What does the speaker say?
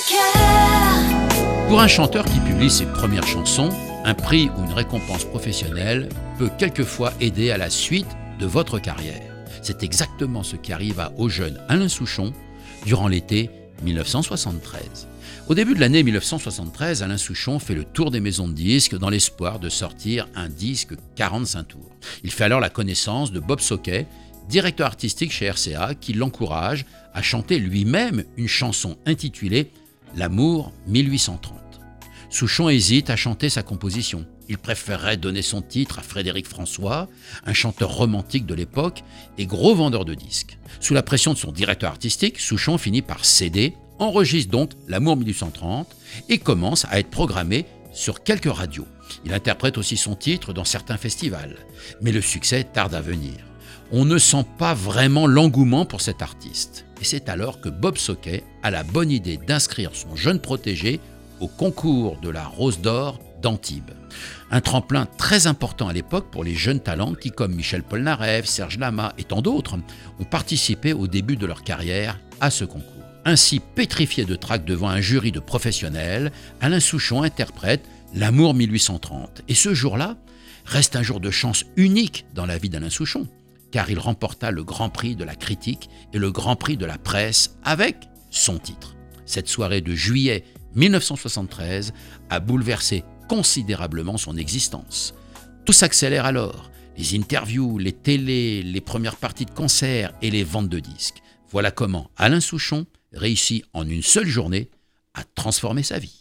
Pour un chanteur qui publie ses premières chansons, un prix ou une récompense professionnelle peut quelquefois aider à la suite de votre carrière. C'est exactement ce qui arriva au jeune Alain Souchon durant l'été 1973. Au début de l'année 1973, Alain Souchon fait le tour des maisons de disques dans l'espoir de sortir un disque 45 tours. Il fait alors la connaissance de Bob Soquet, directeur artistique chez RCA, qui l'encourage à chanter lui-même une chanson intitulée « L'amour 1830 ». Souchon hésite à chanter sa composition. Il préférerait donner son titre à Frédéric François, un chanteur romantique de l'époque et gros vendeur de disques. Sous la pression de son directeur artistique, Souchon finit par céder, enregistre donc L'amour 1830 et commence à être programmé sur quelques radios. Il interprète aussi son titre dans certains festivals, mais le succès tarde à venir. On ne sent pas vraiment l'engouement pour cet artiste. Et c'est alors que Bob Soquet a la bonne idée d'inscrire son jeune protégé au concours de la Rose d'Or d'Antibes. Un tremplin très important à l'époque pour les jeunes talents qui, comme Michel Polnareff, Serge Lama et tant d'autres, ont participé au début de leur carrière à ce concours. Ainsi pétrifié de trac devant un jury de professionnels, Alain Souchon interprète L'amour 1830. Et ce jour-là reste un jour de chance unique dans la vie d'Alain Souchon, car il remporta le Grand Prix de la critique et le Grand Prix de la presse avec son titre. Cette soirée de juillet 1973 a bouleversé considérablement son existence. Tout s'accélère alors, les interviews, les télés, les premières parties de concerts et les ventes de disques. Voilà comment Alain Souchon réussit en une seule journée à transformer sa vie.